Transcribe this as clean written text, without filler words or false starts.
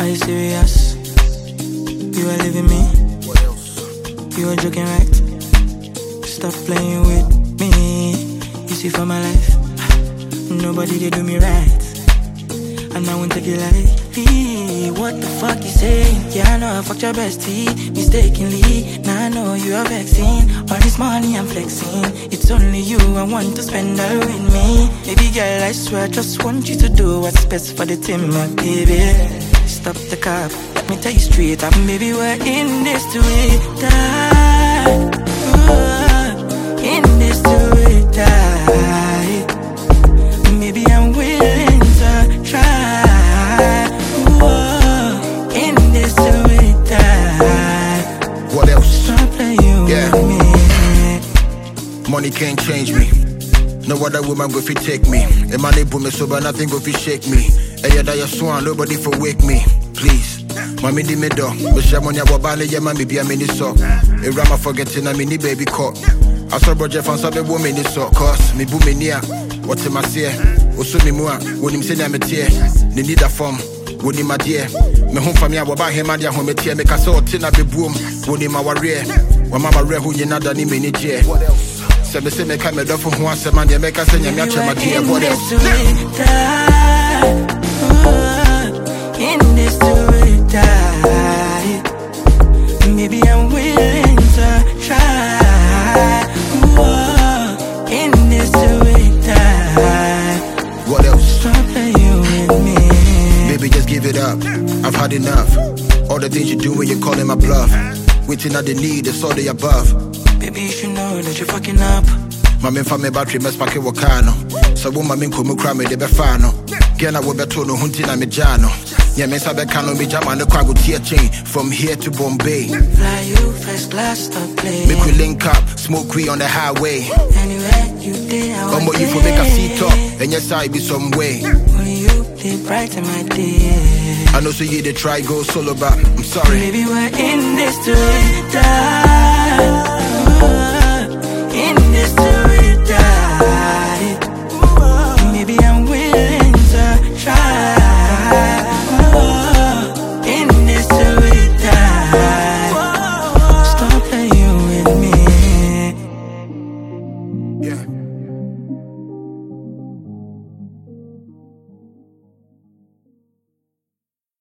Are you serious? You are leaving me? What else? You are joking, right? Stop playing with me. You see, for my life, nobody they do me right, and I won't take it lightly. What the fuck you saying? Yeah, I know I fucked your bestie mistakenly. Now I know you are vexing. All this money I'm flexing, it's only you I want to spend all with me. Baby girl, I swear I just want you to do what's best for the team, my baby. Stop the cap, let me tell you straight up, baby, we're in this to it die. In this to it die. Maybe I'm willing to try. In this to it die. What else? Stop playing with me. Money can't change me. No other woman go fi take me. A money boom me sober, nothing go fi shake me. Hey, yeah, that swan, nobody for wake me. Please, mommy di me do. But she money wabale yeah, mommy be a mini so. A rama forgetting a mini baby caught. I saw Roger fan sabe woman in so. Cause me boom me near. What's in my say? Osu me mua. When him say I'm a tear. They need a form. When him a dear. Me home for me waba him and ya home tear. Me kasa otina be boom. When him a warrior. When mama re who you nada ni me ni je. What else? Se me say me come do for who answer man. Ya make us say me acha my dear. What else? In this to it die. Maybe I'm willing to try. In this to it die. What else? Stop playing with me. Baby, just give it up. I've had enough. All the things you do when you're calling my bluff. Waiting at the need, it's all the above. Baby, you should know that you're fucking up. My men for me battery mess pack wakano. So woman min kumu crime de befano. Gena wo beto no hunti na me jano. Yeah, me sabe kano me jam and the cargo tier chain from here to Bombay. Fly you first class, stop playing. Make we link up, smoke we on the highway. Anywhere you day, I want you for make a seat up, and yes I be some way. Only you did brighten my day. I know so you did try go solo, but I'm sorry. Maybe we're in this to die.